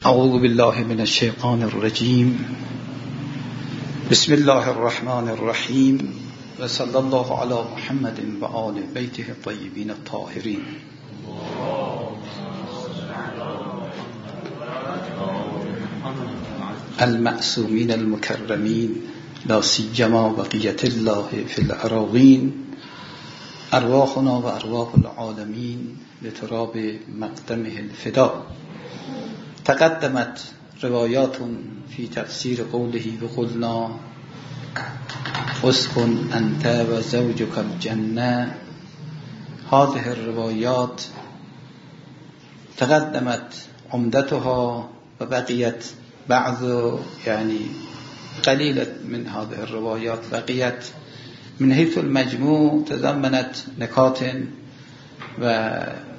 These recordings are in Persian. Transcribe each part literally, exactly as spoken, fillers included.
اعوذ بالله من الشیطان الرجیم. بسم الله الرحمن الرحیم و صلی الله علی محمد و آل بیته الطیبین الطاهرین. المعصومین المکرمین لا سیما بقیة الله فی الأراضین. ارواحنا و ارواح العالمین لتراب مقدمه الفدا. تقدمت روایات فی تفسیر قوله وقلنا اسکن انت و زوجک الجنه. هذه الروایات تقدمت عمدتها و بقیت بعض يعني قليلة من هذه الروايات بقيت من حيث المجموع تضمنت نکات و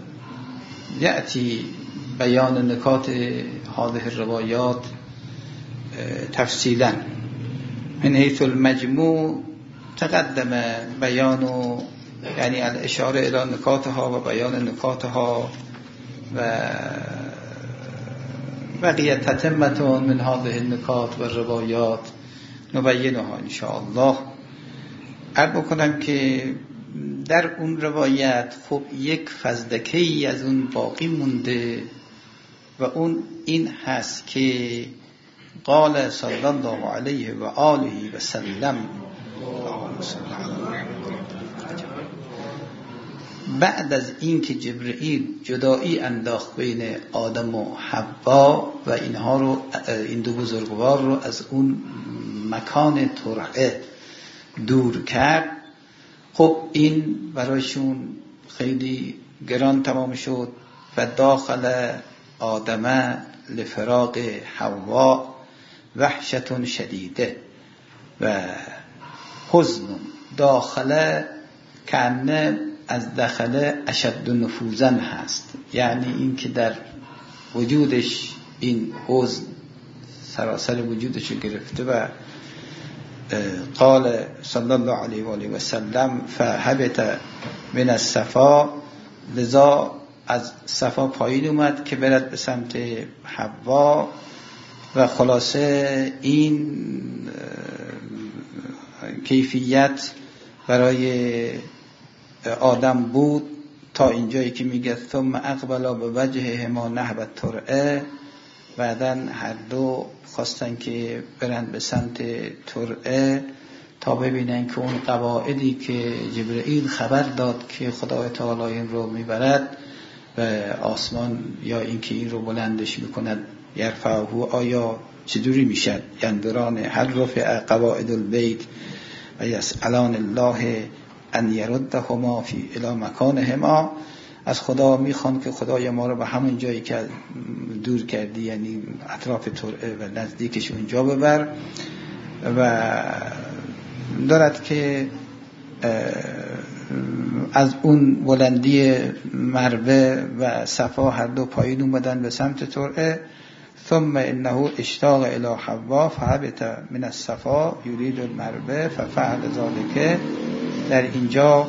يأتي بيان نکات هذه الروايات تفصيلا. من حيث المجموع تقدم بيان يعني الاشاره الى نکاتها و بیان نکاتها و بقیه تتمه من هذه النکات و روایات نبینها ان شاء الله. عرض بکنم که در اون روایت خب یک فزلکه‌ای از اون باقی مونده و اون این هست که قال صلی الله علیه و آله و سلم بعد از این که جبرئیل جدایی انداخت بین آدم و حوا و اینها رو این دو بزرگوار رو از اون مکان ترعه دور کرد، خب این برایشون خیلی گران تمام شد و داخل آدم لفراق حوا وحشت شدیده و حزن داخل کانه از داخل اشد نفوذا هست، یعنی این که در وجودش این حزن سراسر وجودش گرفته و قال صلی الله علیه و آله و سلم فهبط من الصفا، لذا از صفا پایین اومد که برد به سمت حوا و خلاصه این کیفیت برای آدم بود تا اینجایی که میگه ثم اقبلا به وجهه ما نحو الترعه. بعدن هر دو خواستن که برند به سمت ترعه تا ببینن که اون قواعدی که جبرئیل خبر داد که خدای تعالی این رو میبرد و آسمان یا اینکه این رو بلندش میکند یرفعه، آیا چجوری میشد؟ یندران هل رفع قواعد البیت و یسألان الله ان یردهما فی الی مکانهما. از خدا میخوان که خدای ما رو به همون جایی که دور کردی، یعنی اطراف ترعه و نزدیکش اونجا ببر. و دارد که از اون بلندی مروه و صفا هر دو پایین اومدن به سمت ترعه. ثم انه اشتاق الی حوا فهبط من الصفا یرید المروه ففعل ذلك. در اینجا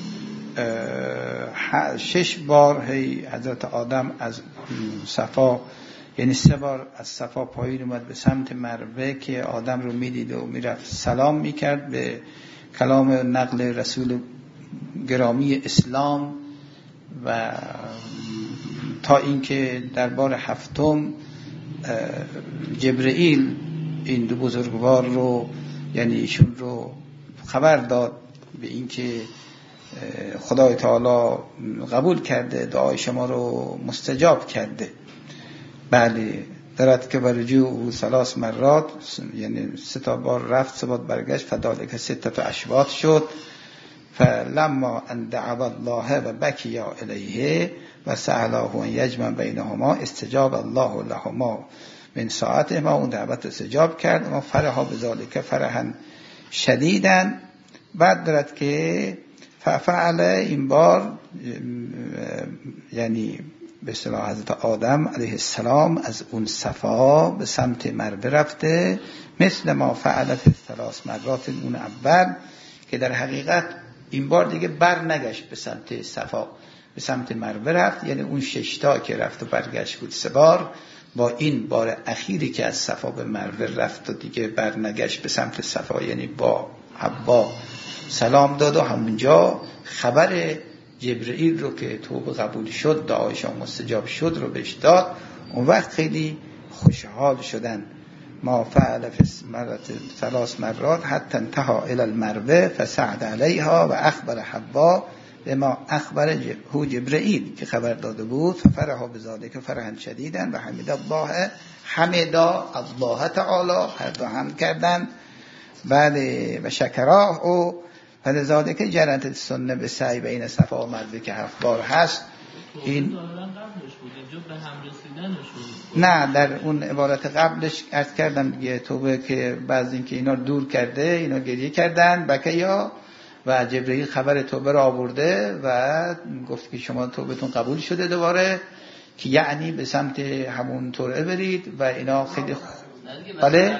شش بار هی حضرت آدم از صفا، یعنی سه بار از صفا پایین اومد به سمت مروه که آدم رو میدید و میرفت سلام میکرد به کلام نقل رسول گرامی اسلام. و تا اینکه در بار هفتم جبرئیل این دو بزرگوار رو، یعنی ایشون رو خبر داد به اینکه خدای تعالی قبول کرده، دعای شما رو مستجاب کرده. بله، دارد که برجوع ثلاث مرات، یعنی سه تا بار رفت سه بار برگشت، فذلک ستة اشواط شد. فلما ان دعا الله و بکی الیه و سأله ان یجمع بینهما استجاب الله لهما من ساعتهما. اون دعوت استجاب کرد و فرحا بذلک فرحا شدیدا. بعد دارد که فعل این بار، یعنی به اصطلاح حضرت آدم علیه السلام از اون صفا به سمت مروه رفته، مثل ما فعل فی ثلاث مرات اون اول، که در حقیقت این بار دیگه بر نگشت به سمت صفا، به سمت مروه رفت. یعنی اون ششتا که رفت و برگشت بود سه بار، با این بار اخیری که از صفا به مروه رفت و دیگه برنگشت به سمت صفا، یعنی با حوا سلام داد و همونجا خبر جبرئیل رو که توبه قبول شد، دعایشان مستجاب شد رو بهش داد. اون وقت خیلی خوشحال شدن. ما فعل فی مرات ثلاث مرات حتی انتهى الى المروه فسعد علیها و اخبر حوا به ما اخبر هو جبرئیل که خبر داده بود. ففرح بذالک فرحا شدیدا و حمد الله حمدا الله تعالی، هر دو هم کردن. بله و شکراه و فلذالک جرت السنه به سعی بین صفا و مروه که هفت بار هست. این نه در اون عبارت قبلش عرض کردم دیگه، توبه که بعض این که اینا دور کرده، اینا گریه کردن بکیا و جبرئیل خبر توبه را آورده و گفت که شما توبتون قبول شده دوباره، که یعنی به سمت همون ترعه برید و اینا خیلی خ... بله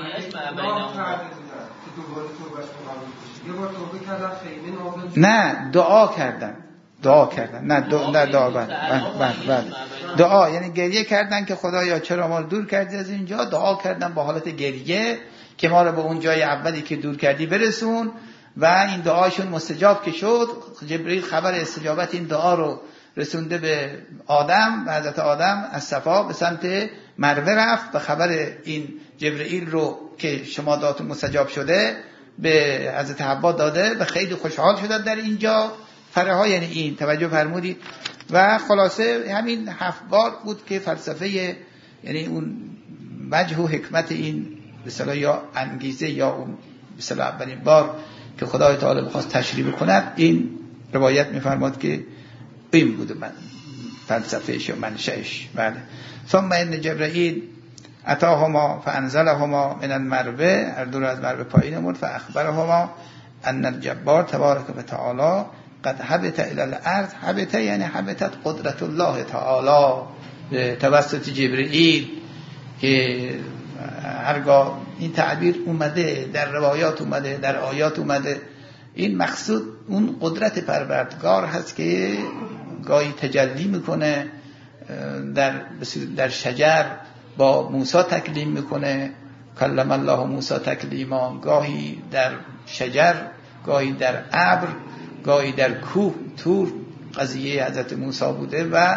نه دعا کردن دعا کردن نه دعا نه دعا بله بله بله دعا یعنی گریه کردن که خدایا چرا ما رو دور کردی از اینجا. دعا کردن با حالت گریه که ما رو به اون جای اولی که دور کردی برسون و این دعاشون مستجاب که شد. جبرئیل خبر استجابت این دعا رو رسونده به آدم و حضرت آدم از صفا به سمت مروه رفت و خبر این جبرئیل رو که شما دعاتون مستجاب شده به حضرت حوا داده و خیلی خوشحال شدن در اینجا. فرحا یعنی این توجه فرمودید. و خلاصه همین هفت بار بود که فلسفه یعنی اون وجه و حکمت این به اصطلاح یا انگیزه یا اون به اصطلاح اولین بار که خدای تعالی بخواست تشریح کند، این روایت می‌فرماد که این بود من فلسفهش و منشأش. بله ثم ان جبرئیل اتاهما فانزلهما من المروه، هر دو از مروه پایین آورد. فاخبرهما ان الجبار تبارک و تعالی قد حبت الى الارض. حبت یعنی حبتت قدرت الله تعالی توسط جبرئیل، که هرگاه این تعبیر اومده در روایات اومده در آیات اومده، این مقصود اون قدرت پروردگار هست که گاهی تجلی میکنه در در شجر، با موسی تکلیم میکنه کلم الله موسی تکلیما، گاهی در شجر، گاهی در ابر، گاهی در کوه تور قضیه حضرت موسی بوده و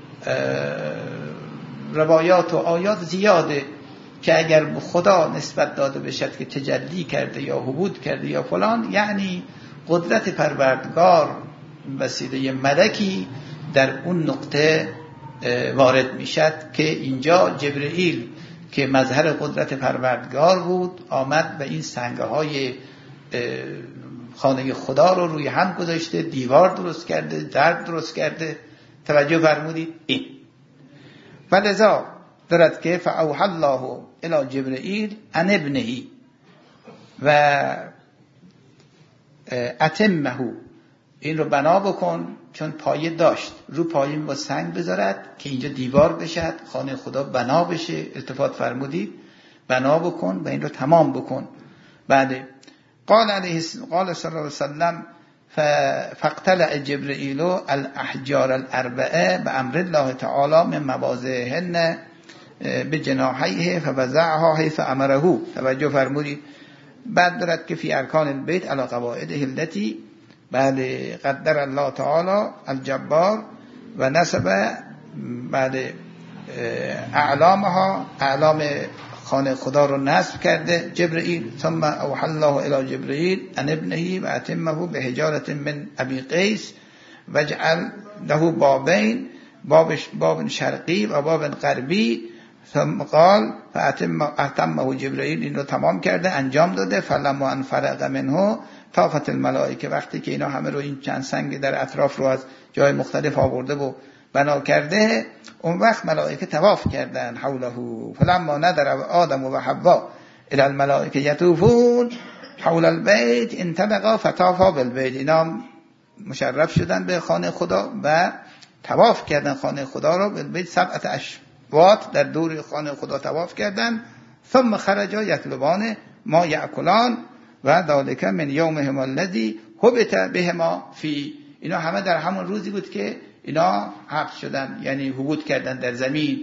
روایات و آیات زیاده که اگر به خدا نسبت داده بشد که تجلی کرده یا حبود کرده یا فلان، یعنی قدرت پروردگار وسیله ملکی در اون نقطه وارد میشد که اینجا جبرئیل که مظهر قدرت پروردگار بود آمد و این سنگه های خانه خدا رو روی هم گذاشته، دیوار درست کرده، درد درست کرده. توجه فرمودید این و لذا دارد که فاوحى الله الی جبرئیل ان ابنه و اتمه، این رو بنا بکن، چون پایه داشت، رو پایه با سنگ بذارد که اینجا دیوار بشد، خانه خدا بنا بشه. التفات فرمودید بنا بکن و این رو تمام بکن. بعد قال علیه قال صلی الله علیه وسلم فاقتلع جبرئیل الاحجار الاربعه بامر الله تعالی من مواضعهن بجناحیه فوضعها حیث امره. توجه فرمودید. بعد دارد که فی ارکان البیت علی قواعده التي بعد قدر الله تعالی الجبار و نسب بعد اعلامها، اعلام خانه خدا رو نصب کرده جبرئیل. ثم اوحى الله الى جبرئیل ان ابنه و اتمه به حجارة من ابی قیس وجعل له بابین، باب شرقی و باب غربی. ثم قال فاتمه جبرئیل، این رو تمام کرده انجام داده. فلما ان فرغ منه طافت الملائکه، وقتی که اینا همه رو این چند سنگ در اطراف رو از جای مختلف آورده و بنا کرده، اون وقت ملائکه طواف کردن حوله. فلما نظر آدم و حوا الی الملائکه یطوفون حول البیت انطلقا فطافا بالبیت، اینا مشرف شدن به خانه خدا و طواف کردن خانه خدا رو بالبیت سبعت اشواط، در دور خانه خدا طواف کردن. ثم خرجا یطلبان ما یاکلان و ذالک من یومهما الذی هبط بهما فی، اینا همه در همون روزی بود که اینا حبس شدن، یعنی حبوط کردن در زمین.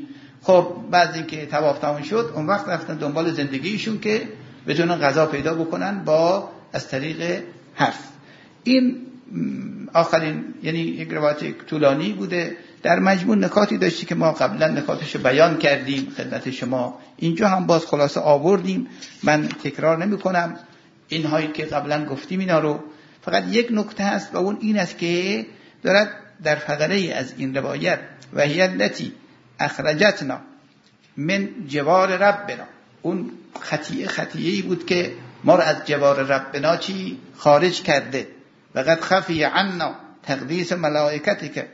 خب بعد اینکه طواف تمام شد اون وقت رفتن دنبال زندگیشون که بتونن غذا پیدا بکنن با از طریق حرف. این آخرین یعنی یک روایت طولانی بوده، در مجموع نکاتی داشتی که ما قبلا نکاتش بیان کردیم خدمت شما، اینجا هم باز خلاصه آوردیم، من تکرار نمی کنم اینهایی که قبلا گفتیم اینا رو. فقط یک نکته هست و اون این است که دارد در فقره از این روایت و هی التی اخرجتنا من جوار ربنا، اون خطیه خطیه‌ای بود که ما رو از جوار ربنا چی خارج کرده. و قد خفی عنا تقدیس ملائکتک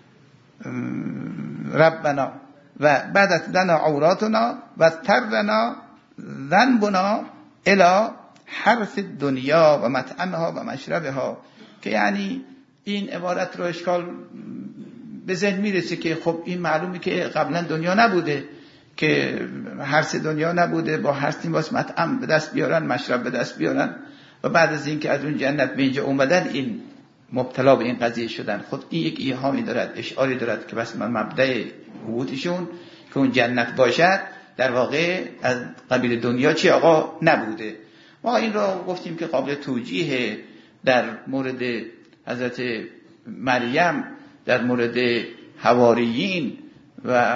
ربنا و بدت لنا عوراتنا و ترنا ذنبنا الى حرث دنیا و مطعمها و مشربها، که یعنی این عبارت رو اشکال به ذهن میرسه که خب این معلومه که قبلا دنیا نبوده، که حرث دنیا نبوده، با حرث واسه مطعم به دست بیارن، مشرب به دست بیارن و بعد از اینکه از اون جنت به اینجا اومدن این مبتلا به این قضیه شدن. خود این یک ایهامی دارد، اشعاری دارد که بس من مبدأ وجودشون که اون جنت باشد در واقع از قبیل دنیا چی آقا نبوده. ما این را گفتیم که قابل توجیه در مورد حضرت مریم، در مورد حواریین و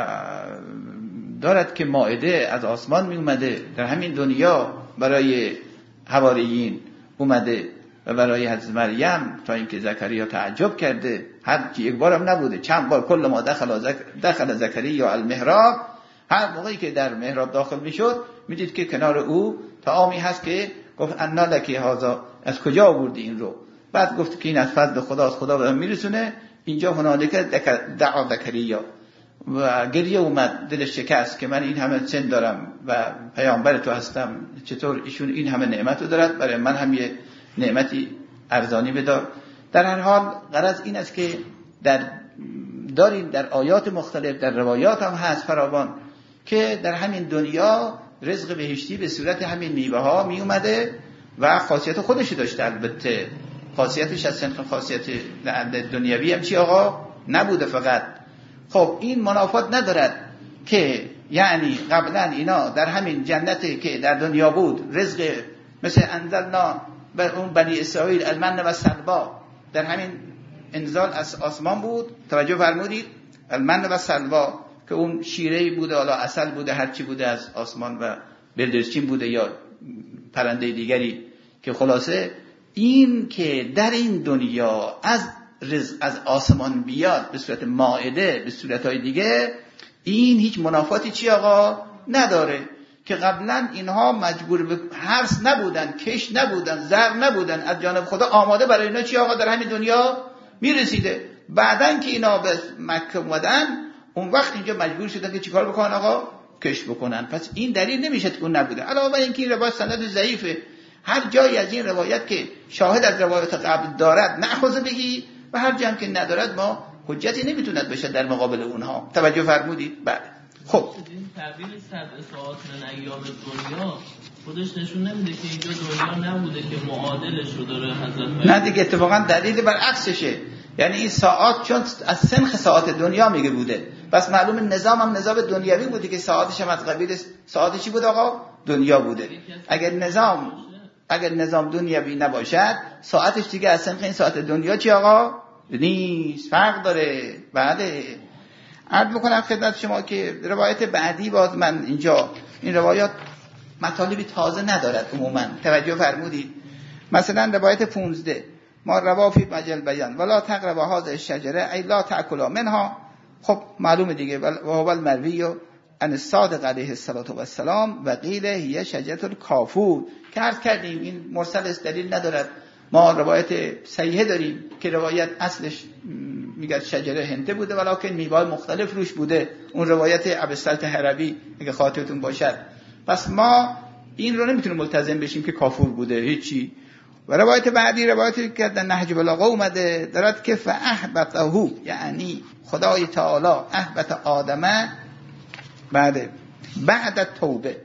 دارد که مائده از آسمان می اومده در همین دنیا برای حواریین اومده و برای حضرت مریم، تا اینکه زکریا تعجب کرده، هر یک بارم نبوده، چند بار، کل ما دخل زک... دخل زکریا المحراب، هر موقعی که در محراب داخل میشد میدید که کنار او طعامی هست که گفت انا لکی هذا، از کجا آوردی این رو؟ بعد گفت که این از فضل خداست، خدا به من میرسونه. اینجا هنالک دعا زکریا و گریه اومد، دلش شکست که من این همه سن دارم و پیامبر تو هستم، چطور ایشون این همه نعمت رو دارد، برای من هم یه نعمتی ارزانی بدار. در هر حال غرض این است که در داریم در آیات مختلف، در روایات هم هست فراوان که در همین دنیا رزق بهشتی به صورت همین میوه ها می اومده و خاصیت خودش داشته. البته خاصیتش از سنخ خاصیت دنیوی هم چی آقا نبوده فقط. خب این منافات ندارد که یعنی قبلا اینا در همین جنتی که در دنیا بود رزق مثل انزلنا بر اون بنی اسرائیل المن و سلوا، در همین انزال از آسمان بود، توجه فرمودید، المن و سلوا که اون شیره‌ای بوده، حالا عسل بوده، هرچی بوده از آسمان و بلدرچین بوده یا پرنده دیگری، که خلاصه این که در این دنیا از رزق از آسمان بیاد به صورت مائده به صورتهای دیگه، این هیچ منافاتی چی آقا نداره، که قبلا اینها مجبور به حرث نبودن، کش نبودن، زرع نبودن، از جانب خدا آماده برای اینا چی آقا در همین دنیا میرسیده. بعدن که اینا به مکه اومدن اون وقت اینجا مجبور شدن که چیکار بکنن آقا؟ کش بکنن. پس این دلیل نمیشه که اون نبوده. علاوه بر اینکه این روایت سند ضعیفه، هر جایی از این روایت که شاهد از روایت قبل دارد نأخذ بگی و هر جایی که ندارد ما حجتی نمیتوند بشه در مقابل اونها. توجه فرمودید؟ بله. خب این تعبیر سبع ساعات من ایام دنیا خودش نشون نمیده که اینجا دنیا نبوده که معادلش رو داره حضرت؟ نه دیگه، اتفاقا دلیل برعکسشه. یعنی این ساعات چون از سنخ ساعات دنیا میگه بوده، پس معلوم نظام هم نظام دنیوی بوده که ساعتش هم از قبیل ساعت چی بود آقا؟ دنیا بوده. اگر نظام اگر نظام دنیوی نباشد ساعتش دیگه از سنخ این ساعت دنیا چی آقا؟ نیست، فرق داره. بعد عرض بکنم خدمت شما که روایت بعدی باز من اینجا این روایات مطالبی تازه ندارد عموما، توجه فرمودید. مثلا روایت پانزده ما روافی مجل بیان ولا تقربوا هذه الشجره ای لا تاکلوا منها. خب معلومه دیگه، و هو المروی ان الصادق علیه السلام و قیل هي شجره الکافور که عرض کردیم این مرسل است، دلیل ندارد. ما روایت صحیحه داریم که روایت اصلش میگه شجره هنته بوده ولکن میوه مختلف روش بوده، اون روایت ابوالسلط هروی اگه خاطرتون باشد. پس ما این رو نمیتونیم ملتزم بشیم که کافور بوده هیچی. و روایت بعدی روایتی که در نهج البلاغه اومده دارد که فاحبطه، یعنی خدای تعالی احبط آدم بعد بعد توبه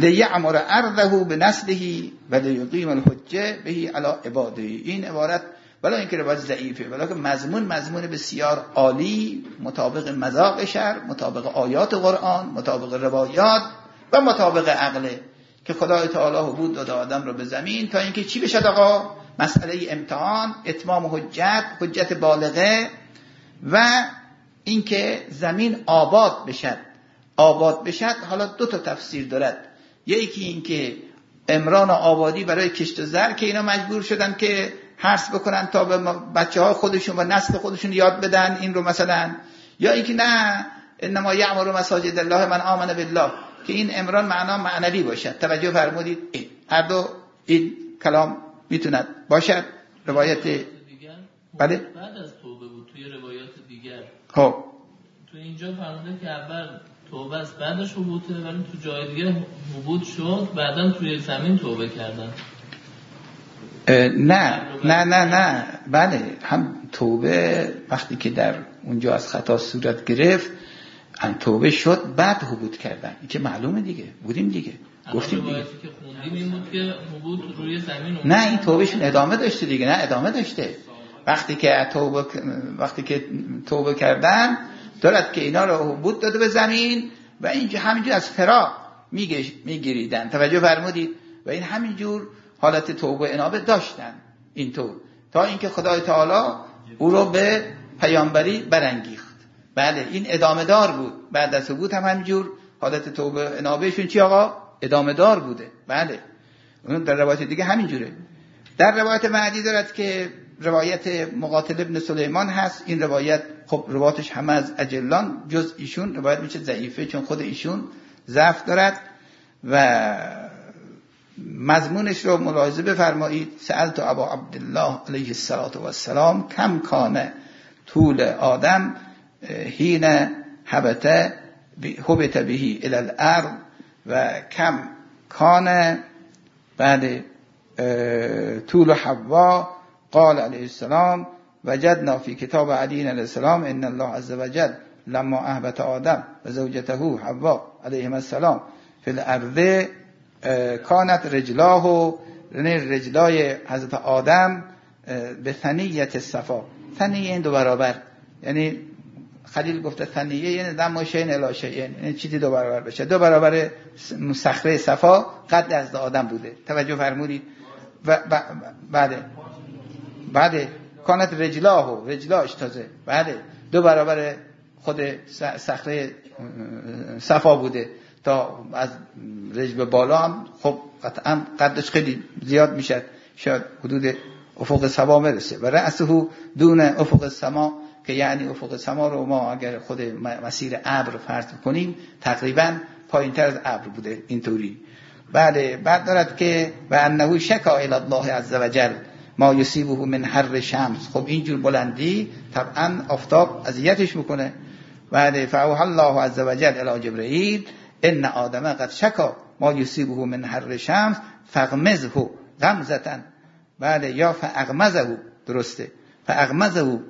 لیعمر ارضه بنسله و لیقیم الحجه به علی عباده. این عبارت ولی اینکه روایت ضعیفه، ولی که مضمون مضمون بسیار عالی، مطابق مذاق شرع، مطابق آیات قرآن، مطابق روایات و مطابق عقله که خدای تعالی حبود داده آدم رو به زمین تا اینکه چی بشد آقا؟ مسئله امتحان، اتمام حجت، حجت بالغه، و اینکه زمین آباد بشد. آباد بشد حالا دو تا تفسیر دارد. یکی اینکه عمران و آبادی برای کشت و زر که اینا مجبور شدن که حرث بکنن تا به بچه ها خودشون و نسل خودشون یاد بدن این رو مثلا، یا اینکه نه انما یعمر مساجد الله من آمن بالله که این عمران معنا معنوی باشد. توجه فرمودید؟ هر دو این کلام میتوند باشد. روایت دیگر بله بعد از توبه بود توی روایات دیگر. خب تو اینجا فرموده که اول توبه است بعدش حبوطه، ولی تو جای دیگه حبوط شد بعدم توی زمین توبه کردن. نه نه نه نه بله، هم توبه وقتی که در اونجا از خطا صورت گرفت ان توبه شد بعد حبوط کردن، این که معلومه دیگه، بودیم دیگه گفتیم دیگه که خوندیم این بود که حبوط روی زمین. نه این توبهشون ادامه داشته دیگه، نه ادامه داشته. وقتی که توبه وقتی که توبه کردن دارد که اینا رو حبوط داده به زمین و اینجا همینجور از فراق میگیریدن. توجه فرمودید؟ و این همینجور حالت توبه انابه داشتن اینطور تا اینکه خدای تعالی او رو به پیامبری برانگیخت. بله این ادامه دار بود. بعد از حبوط هم همینجور حالت توبه انابهشون چی آقا؟ ادامه دار بوده. بله اون در روایت دیگه همینجوره. در روایت بعدی دارد که روایت مقاتل ابن سلیمان هست. این روایت خب روایتش همه از اجلان جز ایشون روایت میشه ضعیفه، چون خود ایشون ضعف دارد. و مضمونش رو ملاحظه بفرمایید. سألت ابا عبدالله علیه السلام کم کانه طول آدم حین هبت هبت بهی الی الارض و کم کانه بعد طول حوا. قال علیه السلام وجدنا فی کتاب علی علیه السلام ان الله عز وجل لما اهبط آدم و زوجته حوا علیهم السلام فی الارض کانت رجلاه، یعنی رجلای حضرت آدم به ثنیت صفا. ثنیه این دو برابر، یعنی خلیل گفته ثنیه یعنی دم شین الی شین، یعنی چیزی دو برابر بشه. دو برابر صخره صفا قد از آدم بوده. توجه فرمودید؟ و بعد بعد کانت رجلاه، رجلاش تازه بعد دو برابر خود صخره صفا بوده تا از رجل به بالا هم خب قطعا قدش خیلی زیاد میشه، شاید حدود افق سما برسه. و رأسه دون افق سما که یعنی افق سما رو ما اگر خود مسیر ابر فرض کنیم تقریبا پایین تر از ابر بوده اینطوری. بله بعد دارد که و انه شکا الی الله عز وجل ما یصیبه من حر شمس. خب اینجور بلندی طبعا آفتاب اذیتش میکنه. بعد فاوحى الله عز وجل الی جبرئیل ان آدم قد شکا ما یصیبه من حر شمس فاغمزه غمزه. بله یا فاغمزه، درسته، فاغمزه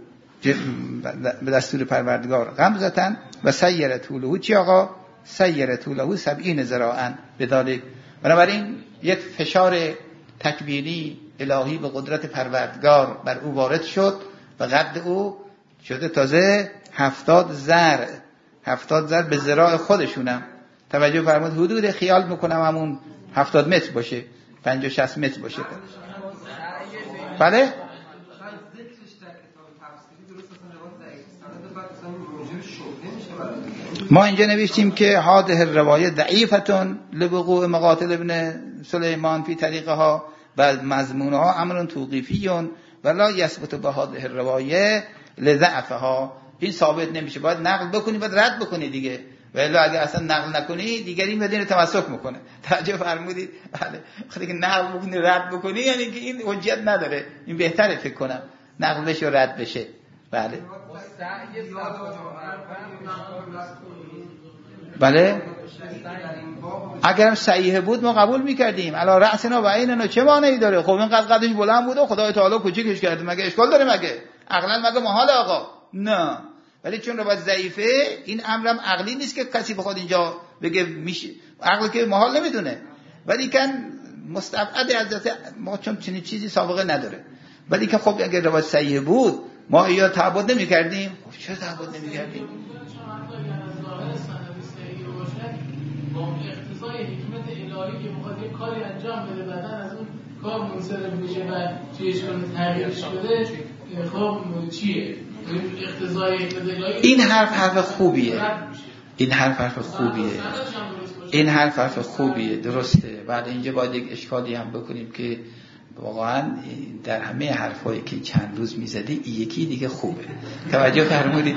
به دستور پروردگار غمزه و سیر طوله چی آقا؟ سیر طوله سبعین ذراعا. بذالک بنابراین یک فشار تکوینی الهی به قدرت پروردگار بر او وارد شد و قد او شده تازه هفتاد ذرع. هفتاد ذرع به ذراع خودشونم. توجه فرمود. حدود خیال میکنم همون هفتاد متر باشه، پنجاه شصت متر باشه. بله ما اینجا نوشتیم که هذه الروایه ضعیفتون لوقوع مقاتل ابن سلیمان فی طریقها و مضمونها امر توقیفیون ولا یثبت به هذه الروایه لضعفها. این ثابت نمیشه، باید نقل بکنی، باید رد بکنی دیگه، ولی اگه اصلا نقل نکنی دیگری این بدین تمسک میکنه. توجه فرمودید؟ بله وقتی که نقل بکنی رد بکنی یعنی که این حجت نداره. این بهتره فکر کنم نقل بشه و رد بشه. بله بله اگرم صحیح بود ما قبول میکردیم. علی رأسنا و عیننا، چه مانعی داره؟ خب این قد قدش بلند بود و خدای تعالی کوچیکش کرده، مگه اشکال داره؟ مگه عقلا مگه محال آقا؟ نه. ولی چون روایت ضعیفه این امرم عقلی نیست که کسی بخواد اینجا بگه میشه، عقل که محال نمیدونه. ولی کن مستبعد حضرت ما چون چنین چیزی سابقه نداره. ولی که خب اگر روایت صحیح بود ما یا تعبد نمی کردیم. خب چرا تعبد نمی کردیم؟ با اقتضای حکمت الهی که میخواد یک کاری انجام بده بعدن از اون کار منصرف بشه و چیش کنه تغییرش بده، خب چیه؟ اقتضای الهی این حرف حرف خوبیه. این حرف حرف خوبیه. این حرف حرف خوبیه، درسته. بعد اینجا باید یک اشکالی هم بکنیم که واقعا در همه حرفایی که چند روز میزدی یکی دیگه خوبه. توجه فرمودید؟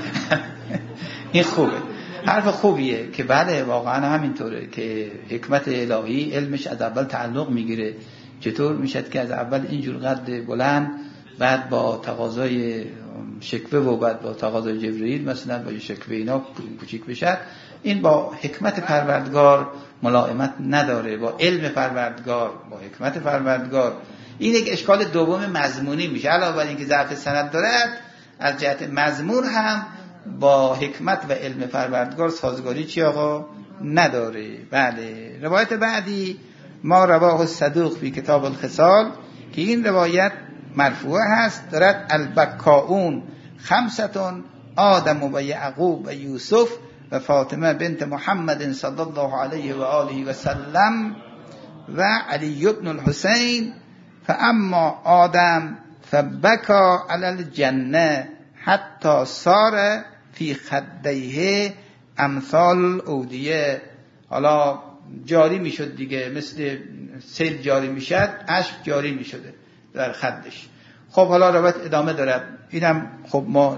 این خوبه، حرف خوبیه که بله واقعا همینطوره که حکمت الهی علمش از اول تعلق میگیره. چطور میشد که از اول اینجور قد بلند بعد با تقاضای شکوه و بعد با تقاضای جبرئیل مثلا با شکوه اینا کوچیک بشد؟ این با حکمت پروردگار ملائمت نداره، با علم پروردگار، با حکمت پروردگار. این یک اشکال دوم مضمونی میشه. علاوه بر اینکه ضعف سند دارد، از جهت مضمون هم با حکمت و علم پروردگار سازگاری چی آقا نداره. بله. روایت بعدی ما رواه الصدوق فی کتاب الخصال که این روایت مرفوع هست، دارد البکاؤون خمستون آدم و یعقوب و یوسف و فاطمه بنت محمد صلی الله علیه و آله و سلم و علی ابن الحسین، فاما آدم فبکا علی الجنه حتی صار فی خدیه امثال اودیه. حالا جاری میشد دیگه، مثل سیل جاری میشد، اشک جاری میشده در خدش. خب حالا روایت ادامه دارد، اینم خب ما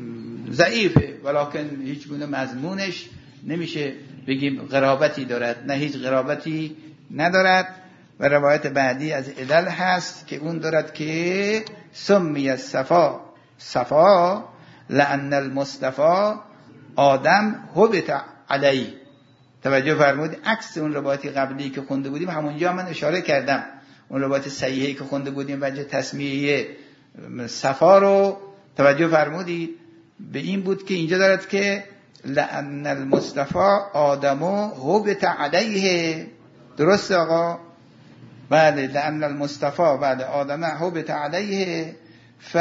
ضعیفه ولکن هیچ گونه مضمونش نمیشه بگیم قرابتی دارد، نه هیچ قرابتی ندارد. و روایت بعدی از علل هست که اون دارد که سمی الصفا صفا لأن المصطفى آدم هبط علی. توجه فرمودید؟ عکس اون روایتی قبلی که خونده بودیم همونجا من اشاره کردم، اون روایت صحیحی که خونده بودیم وجه تسمیه صفا رو توجه فرمودید به این بود که اینجا دارد که لأن المصطفى آدم هبط علیه. درست آقا؟ بله. لأن المصطفى بعد آدم هبط علیه ف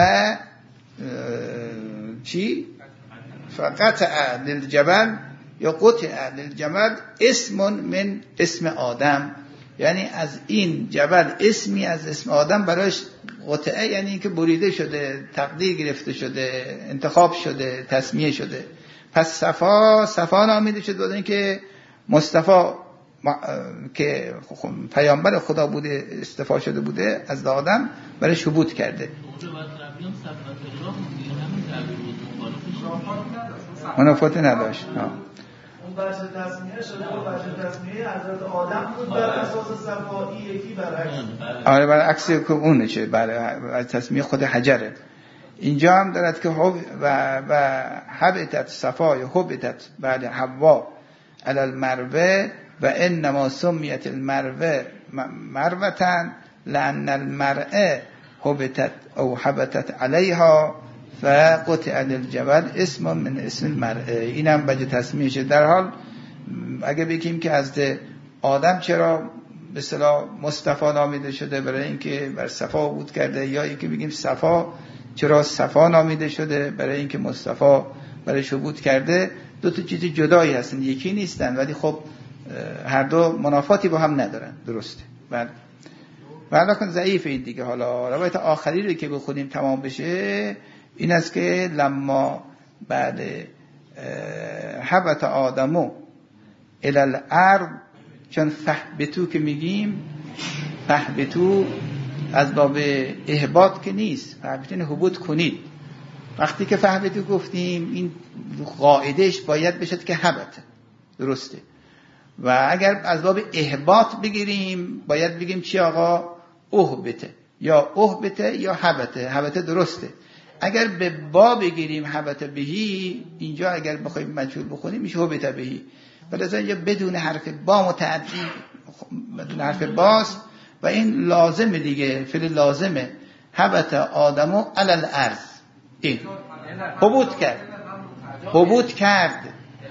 چی؟ فقطع للجبل یا قطع للجبل اسم من اسم آدم، یعنی از این جبل اسمی از اسم آدم برایش قطعه، یعنی اینکه بریده شده، تقدیر گرفته شده، انتخاب شده، تسمیه شده. پس صفا صفا نامیده شد بود اینکه مصطفی که پیامبر خدا بوده استفا شده بوده از آدم برای ثبوت کرده. منافات نداشت. اون بچه تصمیه شده و بچه تصمیه حضرت آدم بود بر اساس صفایی، یکی برعکس. آره برعکس که اونه چه برای تصمیه خود حجره. اینجا هم دارد که حب و و حبتت صفای حبتت بعد حوا علی المروه و انما سمیت المروه مروتن لأن المرء حبتت او حبتت علیها فقطع للجبل اسم من اسم المرء. اینم بجه تسمیه شد. در حال اگه بگیم که از آدم چرا به اصطلاح مصطفی نامیده شده برای اینکه بر صفا بود کرده، یا اینکه بگیم صفا چرا صفا نامیده شده برای اینکه مصطفی برای ثبوت کرده، دو تا چیز جدایی هستن، یکی نیستن، ولی خب هر دو منافاتی با هم ندارن. درسته. بله. ولی کن ضعیف این دیگه. حالا روایت آخری رو که بخونیم تمام بشه این است که لما بعد حبت آدمو الی الارض، چون فهبتو که میگیم فهبتو از باب اهباط که نیست، فهبتو حبوط کنید. وقتی که فهبتو گفتیم این قاعدش باید بشد که حبت. درسته. و اگر از باب اهباط بگیریم باید بگیم چی آقا؟ اهبته یا اهبته یا حبته. حبته درسته. اگر به با بگیریم حبت بهی، اینجا اگر بخوایم مجهول بخونیم میشه حبت بهی، ولی اینجا بدون حرف با متعدی، بدون حرف باست و این لازمه دیگه، فعل لازمه. حبت آدمو علی الارض، این حبوط کرد، حبوط کرد.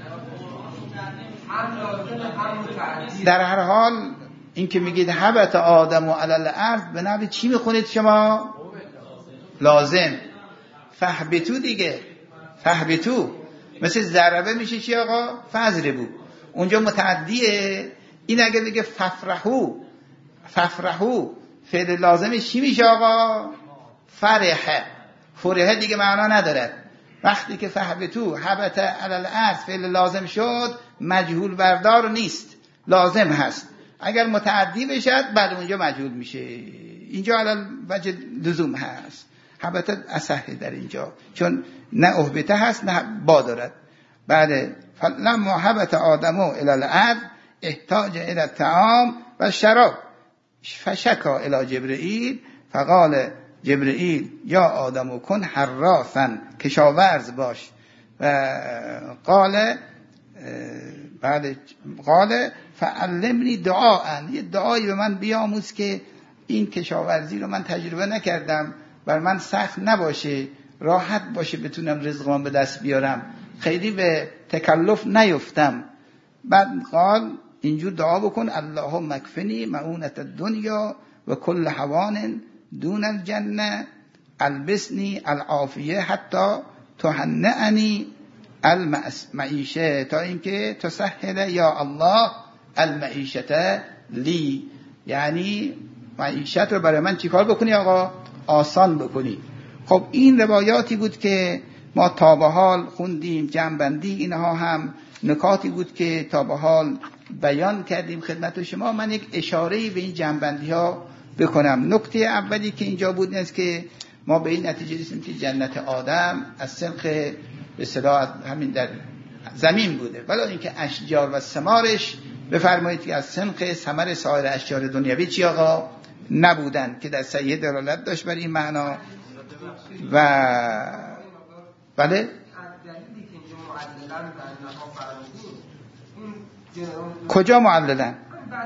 در هر حال این که میگید حبت آدمو علی الارض به نحو چی میخونید شما؟ لازم. فهبتو دیگه، فهبتو مثل ضربه میشه چی آقا؟ فضربو. اونجا متعدیه. این اگه بگه ففرحو، ففرحو فعل لازمش چی میشه آقا؟ فرحه. فرحه دیگه معنا نداره. وقتی که فهبتو حبت علی الارض فعل لازم شد، مجهول بردار نیست، لازم هست. اگر متعدی بشد بعد اونجا مجهول میشه. اینجا علی وجه لزوم هست. حبت اصحه در اینجا، چون نه اهبته هست نه با دارد. بعد فلما حبت آدمو الی الارض احتاج الی الطعام و شراب فشکا الی جبرئیل فقال جبرئیل یا آدمو کن حراسا، کشاورز باش. و قال بعد قال فعلمنی دعاء، یه دعایی به من بیاموز که این کشاورزی رو من تجربه نکردم، بر من سخت نباشه، راحت باشه، بتونم رزقام به دست بیارم، خیلی به تکلف نیفتم. بعد قال اینجور دعا بکن اللهم اکفنی معونت الدنیا و کل حوان دون الجنه البسنی العافیه حتی تهنئنی المعیشه، تا اینکه تسهل یا الله المعیشت لی، یعنی معیشت رو برای من چیکار بکنی آقا؟ آسان بکنی. خب این روایاتی بود که ما تا به حال خوندیم، جمع‌بندی اینها هم نکاتی بود که تا به حال بیان کردیم خدمت شما. من یک اشاره‌ای به این جمع‌بندی ها بکنم. نکته اولی که اینجا بود این است که ما به این نتیجه رسیدیم که جنت آدم از سنخ به اصطلاح همین در زمین بوده، ولی اینکه اشجار و ثمارش بفرمایید که از سنخ ثمر سایر اشجار دنیوی چی آقا؟ نبودن، که در صحیح دلالت داشت بر این معنا. و بله کجا معللن؟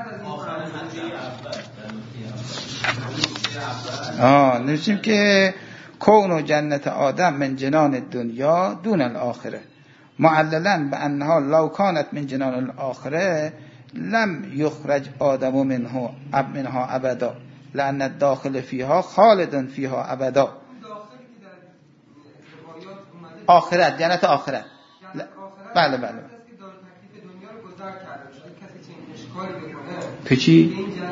آه نوشتیم که کون و جنت آدم من جنان دنیا دون الاخره معللن به انها لو کانت من جنان الاخره لم یخرج آدم منها اب منها ابدا لان الداخل فیها خالد فیها ابدا. آخرت، جنت آخرت. بله بله. که چی؟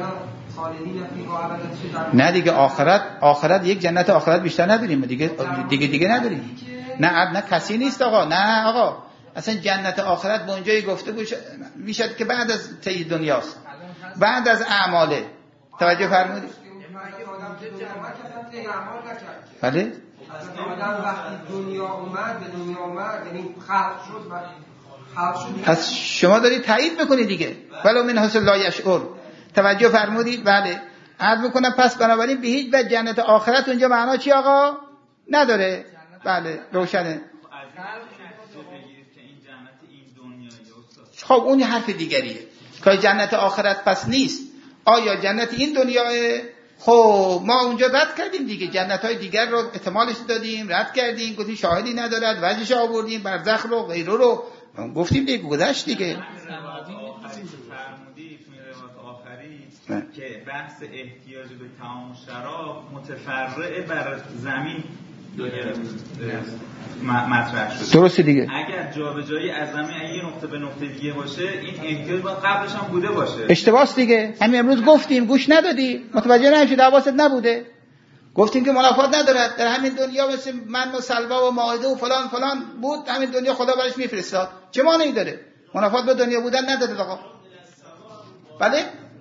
نه دیگه آخرت، آخرت یک جنت آخرت بیشتر نداریم دیگه، دیگه دیگه نداریم. نه نه کسی نیست آقا، نه آقا، اصلا جنت آخرت به اونجایی گفته میشد که بعد از تی دنیاست، بعد از اعماله. توجه فرمودید؟ بله؟ آدم وقتی دنیا اومد به دنیا اومد یعنی خلق شد و خلق شد. پس شما دارید تایید بکنید دیگه، ولو من حسن لا یشعر. توجه فرمودید؟ بله. عرض میکنم پس بنابراین به هیچ وجه جنت آخرت اونجا معنا چی آقا؟ نداره. بله روشنه. خب اون حرف دیگریه که جنت آخرت پس نیست. آیا جنت این دنیاه؟ خب ما اونجا رد کردیم دیگه، جنت های دیگر رو احتمالش دادیم، رد کردیم، گفتیم شاهدی ندارد، وجهش آوردیم، برزخ رو غیره رو گفتیم دیگه، گذشت دیگه. که بحث احتیاج به طعام و شراب متفرع بر زمین مطرح شده. درسته دیگه. اگر جابجایی از زمین یه نقطه به نقطه دیگه باشه این احتیاج باید قبلش هم بوده باشه. اشتباهه دیگه. همین امروز گفتیم گوش ندادی، متوجه نمیشی، حواست نبوده. گفتیم که منافات ندارد، در همین دنیا مثل من و سلوا و مائده و فلان فلان بود، همین دنیا خدا برش میفرستاد. چه معنی داره؟ منافات به دنیا بودن نداره آقا. بله؟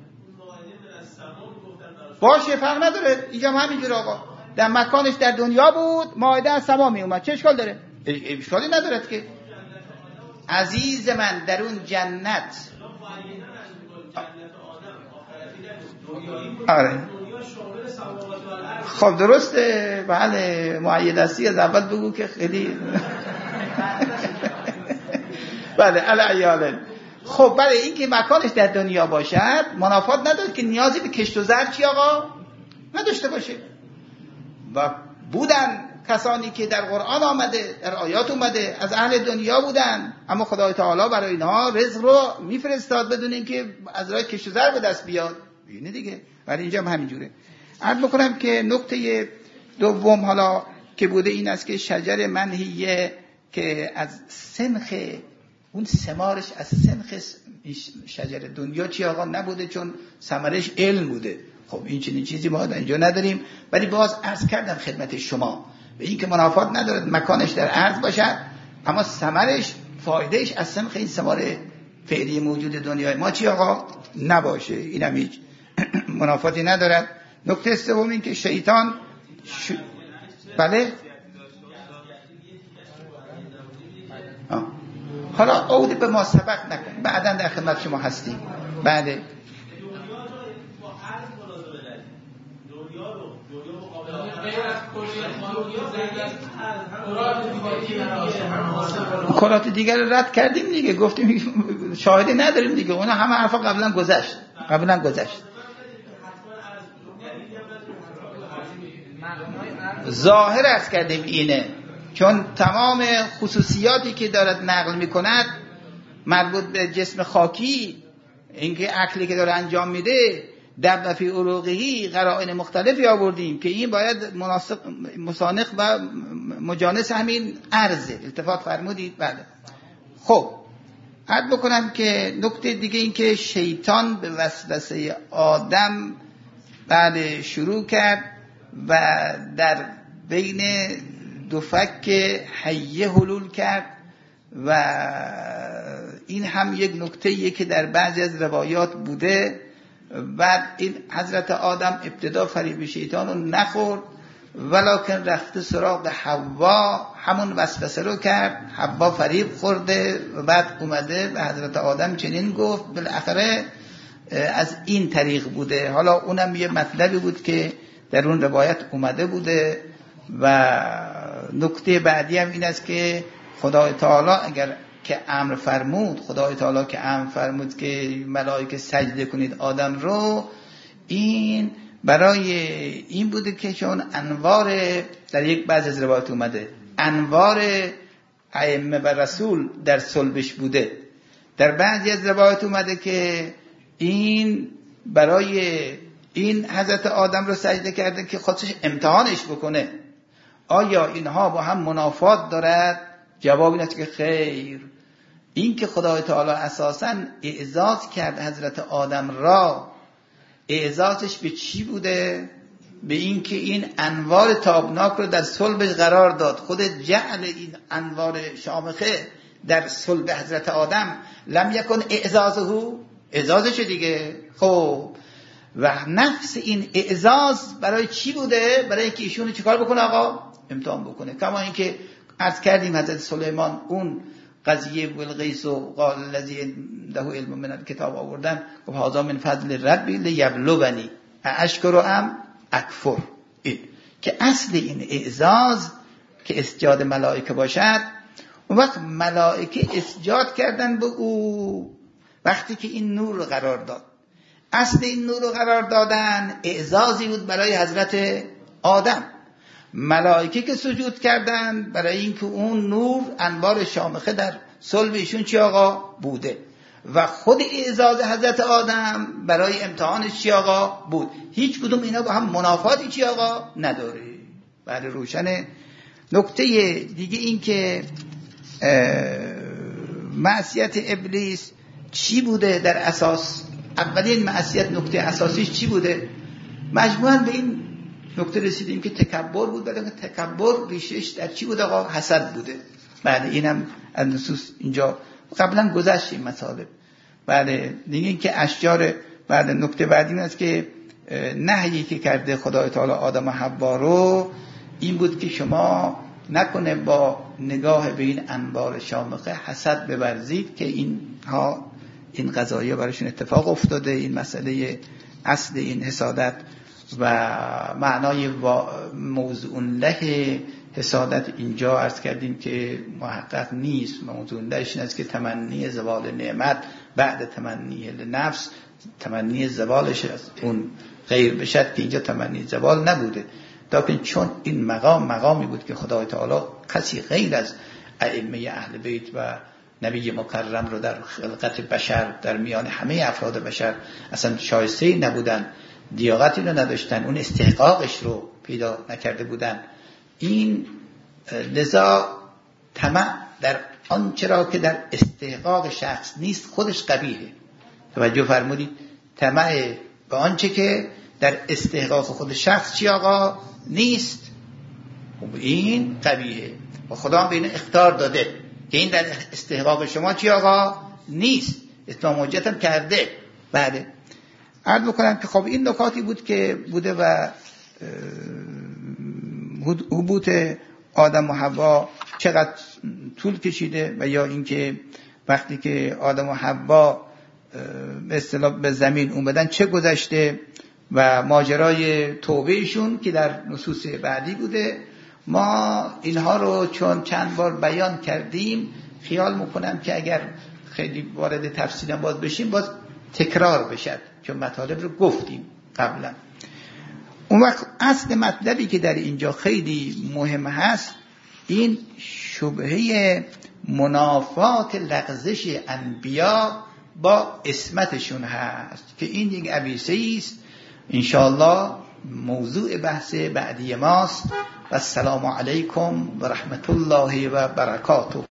باشه فرق نداره، اینجا هم همینجور آقا. در مکانش در دنیا بود، مائده از سما می اومد، چه اشکال داره؟ اشکالی ندارد که. عزیز من در اون جنت آره خب درسته، بله معید هستی از اول بگو که خیلی بله علیاله. خب برای این که مکانش در دنیا باشد منافات نداره که نیازی به کشت و زر چی آقا نداشته باشه. و بودن کسانی که در قرآن آمده، در آیات اومده، از اهل دنیا بودن، اما خدای تعالی برای اینها رزق رو میفرستاد بدون اینکه از راه کشت و زر به دست بیاد. ببینید دیگه، ولی اینجا هم همینجوره. عرض بکنم که نکته دوم حالا که بوده این است که شجر منهیه که از سنخ اون ثمارش از سنخ شجر دنیا چی آقا نبوده، چون ثمرش علم بوده. خب این چنین چیزی ما در اینجا نداریم، ولی باز عرض کردم خدمت شما به این که منافات ندارد مکانش در عرض باشد، اما ثمرش فایدهش از سنخ این ثمار فعلی موجود دنیای ما چی آقا نباشه. اینم هیچ منافاتی ندارد. نکته سوم این که شیطان ش... بله آه. حالا عود به ما سبق نکن، بعدا در خدمت شما هستیم. بله کلات دیگر رد کردیم دیگه، گفتیم شاهدی نداریم دیگه، اونا همه حرفا قبلا گذشت قبلا گذشت ظاهر است کردیم اینه، چون تمام خصوصیاتی که دارد نقل میکند مربوط به جسم خاکی، اینکه عقلی که داره انجام میده دب فی عروقهی قرائن مختلفی آوردیم که این باید مناسق مسانخ و مجانس همین عرضه. التفات فرمودید؟ بله. خب عرض بکنم که نکته دیگه این که شیطان به وسوسه آدم بله شروع کرد و در بین دو فک حیه حلول کرد و این هم یک نکته‌ایه که در بعضی از روایات بوده. بعد این حضرت آدم ابتدا فریب شیطان رو نخورد، ولکن رفته سراغ حوا، همون وسوسه رو کرد، حوا فریب خورده و بعد اومده به حضرت آدم چنین گفت. بالاخره از این طریق بوده. حالا اونم یه مطلبی بود که در اون روایت اومده بوده. و نکته بعدی هم این است که خدای تعالی اگر که امر فرمود، خدای تعالی که امر فرمود که ملائکه سجده کنید آدم رو، این برای این بوده که چون انوار در یک بعض از روایات اومده انوار ائمه و رسول در صلبش بوده، در بعضی از روایات اومده که این برای این حضرت آدم رو سجده کرده که خودش امتحانش بکنه آیا اینها با هم منافات دارد. جواب این است که خیر، این که خدای تعالی اساساً اعزاز کرد حضرت آدم را، اعزازش به چی بوده؟ به این که این انوار تابناک رو در صلبش قرار داد. خود جعل این انوار شامخه در صلب حضرت آدم لم یکن اعزازه، اعزازش دیگه. خب و نفس این اعزاز برای چی بوده؟ برای اینکه ایشونو چیکار بکنه آقا؟ امتحان بکنه. کما اینکه عرض کردیم حضرت سلیمان اون قضیه بالغیث و قال الذی له علم من الکتاب آوردن و هذا من فضل ربی لیبلونی اشکر ام اکفر، این که اصل این اعزاز که اسجاد ملائکه باشد. اون وقت ملائکه اسجاد کردن به او وقتی که این نور رو قرار داد. اصل این نور رو قرار دادن اعزازی بود برای حضرت آدم. ملائکه که سجود کردند برای اینکه اون نور انوار شامخه در صلب ایشون چی آقا بوده، و خود اعزاز حضرت آدم برای امتحانش چی آقا بود. هیچ کدوم اینا با هم منافاتی چی آقا نداره. بله روشنه. نکته دیگه این که معصیت ابلیس چی بوده در اساس؟ اولین معصیت نکته اساسیش چی بوده؟ مجموعاً به این نکته رسیدیم که تکبر بود. بله تکبر ریشش در چی بود آقا؟ حسد بوده. بله اینم از نصوص اینجا قبلا گذشت این مطالب. بله دیگه این که اشجار. بله نکته بعدی این است که نهیی که کرده خدای تعالی آدم و حوا رو این بود که شما نکنه با نگاه به این انوار شامخه حسد بورزید، که اینها این قضایی براشون اتفاق افتاده. این مسئله اصل این حسادت و معنای موضوع له حسادت اینجا عرض کردیم که محقق نیست. موضوع لهش این است که تمنی زوال نعمت بعد تمنی لنفس، تمنی زوالش از اون غیر بشد، که اینجا تمنی زوال نبوده. لیکن چون این مقام مقامی بود که خدای تعالی کسی غیر از ائمه اهل بیت و نبی مکرم رو در خلقت بشر، در میان همه افراد بشر اصلا شایسته نبودن، دیاقتی رو نداشتن، اون استحقاقش رو پیدا نکرده بودن. این لذا طمع در آنچه را که در استحقاق شخص نیست خودش قبیحه. توجه فرمودید؟ طمع به آنچه که در استحقاق خود شخص چی آقا نیست، خب این قبیحه و خدا هم به این اختیار داده که این در استحقاق شما چی آقا نیست، اتمام حجت هم کرده. بله عرض بکنم که خب این نکاتی بود که بوده و هبوط آدم و حوا چقدر طول کشیده و یا اینکه وقتی که آدم و حوا به اصطلاح به زمین اومدن چه گذشته و ماجرای توبهشون که در نصوص بعدی بوده. ما اینها رو چون چند بار بیان کردیم خیال میکنم که اگر خیلی وارد تفصیل باز بشیم باز تکرار بشد چون مطالب رو گفتیم قبلا. اون وقت اصل مطلبی که در اینجا خیلی مهم هست این شبهه منافات لغزش انبیا با اسمتشون هست که این یک عویصه است. انشاءالله موضوع بحث بعدی ماست. و السلام علیکم و رحمت الله و برکاته.